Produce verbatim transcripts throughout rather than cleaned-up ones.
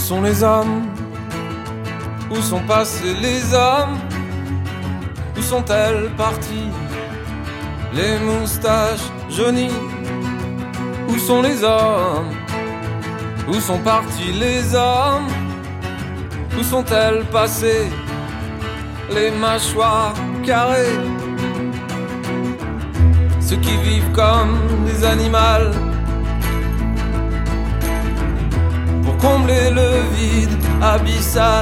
sont les hommes? Où sont passés les hommes? Où sont-elles parties? Les moustaches jaunies. Où sont les hommes? Où sont partis les hommes? Où sont-elles passées? Les mâchoires carrées. Ceux qui vivent comme des animaux pour combler le vide abyssal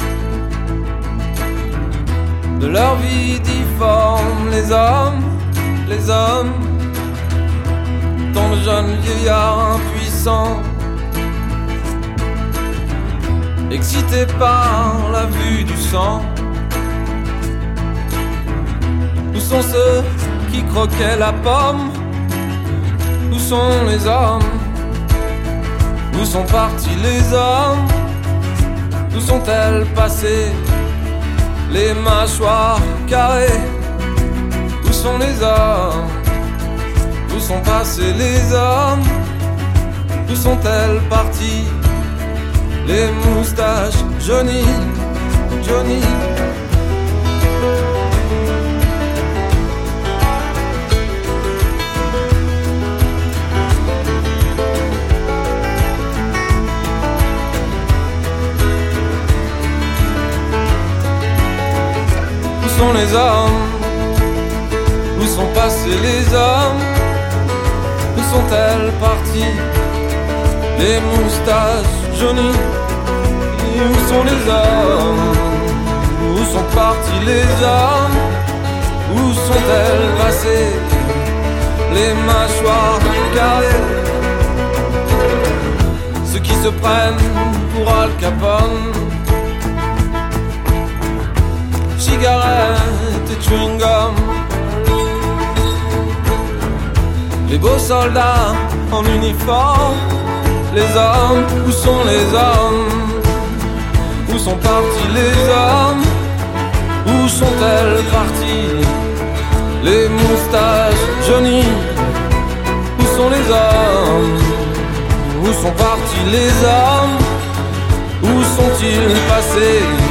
de leur vie difforme. Les hommes, les hommes, tant de jeunes vieillards impuissants, excités par la vue du sang. Où sont ceux qui croquaient la pomme? Où sont les hommes? Où sont partis les hommes? Où sont-elles passées? Les mâchoires carrées. Où sont les hommes? Où sont passés les hommes? Où sont-elles parties? Les moustaches jaunies, Johnny. Où sont les hommes? Où sont passés les hommes? Où sont-elles parties? Les moustaches jaunies. Où sont les hommes? Où sont partis les hommes? Où sont-elles passées? Les mâchoires carrées. Ceux qui se prennent pour Al Capone, cigarettes et chewing-gum. Les beaux soldats en uniforme. Les hommes, où sont les hommes? Où sont partis les hommes? Où sont-elles parties? Les moustaches jaunies. Où sont les hommes? Où sont partis les hommes? Où sont-ils passés?